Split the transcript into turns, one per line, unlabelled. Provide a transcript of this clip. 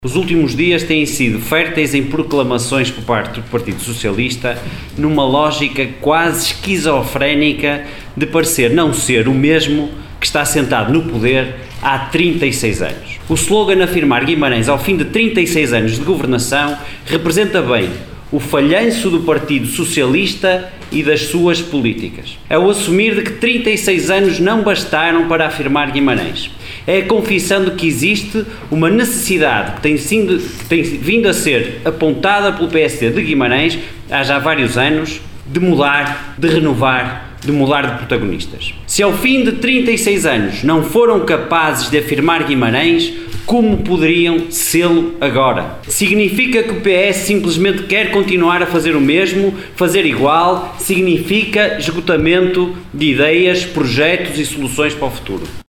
Os últimos dias têm sido férteis em proclamações por parte do Partido Socialista, numa lógica quase esquizofrénica de parecer não ser o mesmo que está sentado no poder há 36 anos. O slogan afirmar Guimarães ao fim de 36 anos de governação representa bem o falhanço do Partido Socialista e das suas políticas. É o assumir de que 36 anos não bastaram para afirmar Guimarães. É a confissão de que existe uma necessidade que tem vindo a ser apontada pelo PSD de Guimarães há já vários anos, de mudar, de renovar, de mudar de protagonistas. Se ao fim de 36 anos não foram capazes de afirmar Guimarães, como poderiam sê-lo agora? Significa que o PS simplesmente quer continuar a fazer o mesmo, fazer igual, significa esgotamento de ideias, projetos e soluções para o futuro.